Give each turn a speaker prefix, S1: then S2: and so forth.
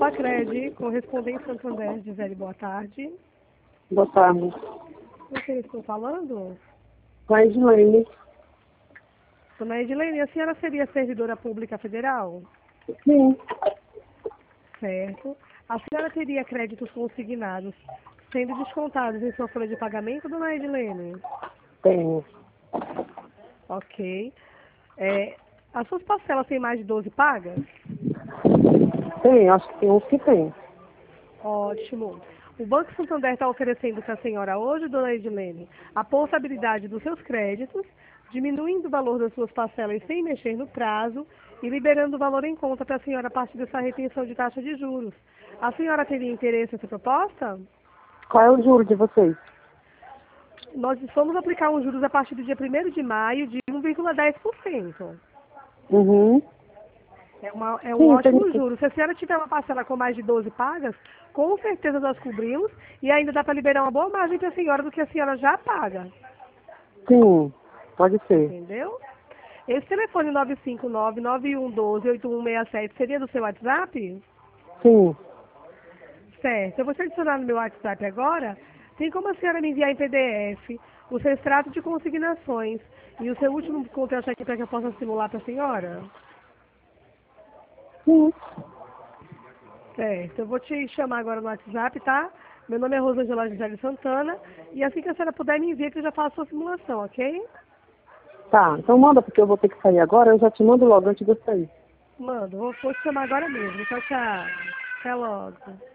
S1: Sacredi, correspondente Santander, Gisele, boa tarde.
S2: Boa tarde.
S1: Com quem estou falando?
S2: Com a Edilene.
S1: Dona Edilene, a senhora seria servidora pública federal?
S2: Sim.
S1: Certo. A senhora teria créditos consignados sendo descontados em sua folha de pagamento, dona Edilene?
S2: Tenho.
S1: Ok. As suas parcelas têm mais de 12 pagas?
S2: Tem, acho que tem uns que tem.
S1: Ótimo. O Banco Santander está oferecendo para a senhora hoje, dona Edilene, a portabilidade dos seus créditos, diminuindo o valor das suas parcelas sem mexer no prazo e liberando o valor em conta para a senhora a partir dessa retenção de taxa de juros. A senhora teria interesse nessa proposta?
S2: Qual é o juro de vocês?
S1: Nós vamos aplicar os juros a partir do dia 1º de maio de 1,10%.
S2: Uhum.
S1: É um
S2: Sim,
S1: ótimo juro. Se a senhora tiver uma parcela com mais de 12 pagas, com certeza nós cobrimos e ainda dá para liberar uma boa margem para a senhora do que a senhora já paga.
S2: Sim, pode ser.
S1: Entendeu? Esse telefone 959-9112-8167 seria do seu WhatsApp?
S2: Sim.
S1: Certo. Eu vou te adicionar no meu WhatsApp agora. Tem como a senhora me enviar em PDF o seu extrato de consignações e o seu último contrato aqui para que eu possa simular para a senhora?
S2: Sim.
S1: Certo, eu vou te chamar agora no WhatsApp, tá? Meu nome é Rosângela Gisele Santana e assim que a senhora puder me enviar que eu já faço a simulação, ok?
S2: Tá, então manda, porque eu vou ter que sair agora, eu já te mando logo antes de eu sair.
S1: Mando, vou te chamar agora mesmo. Tchau, tchau. Até logo.